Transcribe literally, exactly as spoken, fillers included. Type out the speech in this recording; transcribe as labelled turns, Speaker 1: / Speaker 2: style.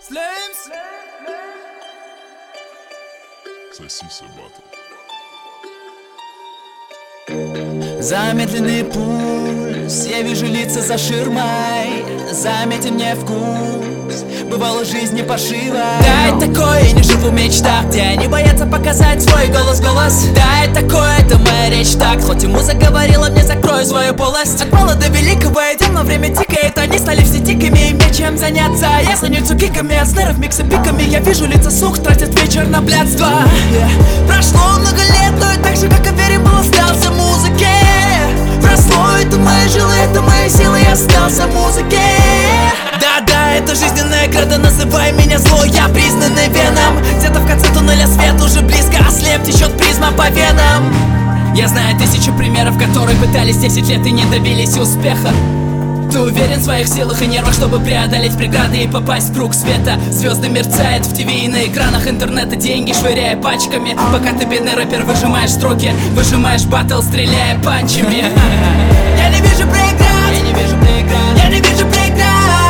Speaker 1: Слеймс.
Speaker 2: Сосиса батл.
Speaker 1: Замедленный пульс, я вижу лица за ширмой. Заметен мне вкус, бывало жизни пошива. Да, это такое, я не живу в мечтах, где они боятся показать свой голос, голос. Да, это такое, это моя речь так. Хоть ему заговорила, мне закрою свою полость. От мала до великого идем, но время тикает. Они стали все дикими, им нечем заняться. Я станется киками, от снеров микса пиками. Я вижу лица сух, тратят вечер на блядство. yeah. Прошло много лет, но и так же, как и верим, был остался в музыке. Росло, это мои жилы, это мои силы, я остался в музыке. Да-да, это жизненная града, называй меня зло, я признанный веном. Где-то в конце туннеля свет уже близко, ослеп, течет призма по венам. Я знаю тысячу примеров, которые пытались десять лет и не добились успеха. Ты уверен в своих силах и нервах, чтобы преодолеть преграды и попасть в круг света. Звезды мерцают в ТВ и на экранах интернета, деньги швыряя пачками. Пока ты, бедный рэпер, выжимаешь строки, выжимаешь баттл, стреляя панчами. Я не вижу проиграть, я не вижу проиграть, я не вижу проиграть.